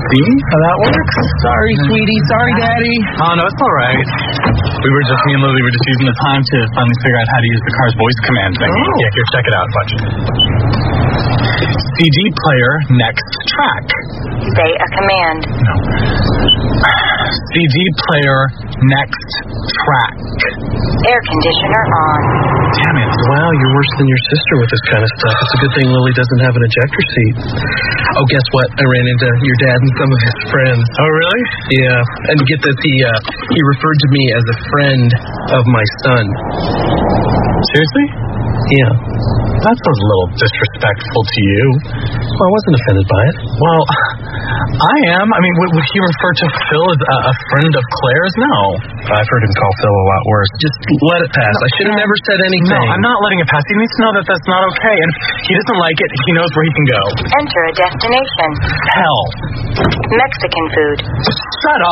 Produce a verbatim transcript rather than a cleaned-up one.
See how that works? Sorry, sweetie. Sorry, Daddy. Oh, no, it's all right. We were just, me and Lily were just using the time to finally figure out how to use the car's voice command thing. Oh. Yeah, here, check it out. Watch. C D player next track. Say a command. No. C D player next track. Air conditioner on. Damn it. Wow, you're worse than your sister with this kind of stuff. It's a good thing Lily doesn't have an ejector seat. Oh, guess what? I ran into your dad and some of his friends. Oh, really? Yeah. And get this, he, uh, he referred to me as a friend of my son. Seriously? Yeah. That sounds a little disrespectful to you. Well, I wasn't offended by it. Well, I am. I mean, would, would he refer to Phil as a, a friend of Claire's? No. I've heard him call Phil a lot worse. Just let it pass. I should have never said anything. No, I'm not letting it pass. He needs to know that that's not okay. And if he doesn't like it, he knows where he can go. Enter a destination. Hell. Mexican food. Shut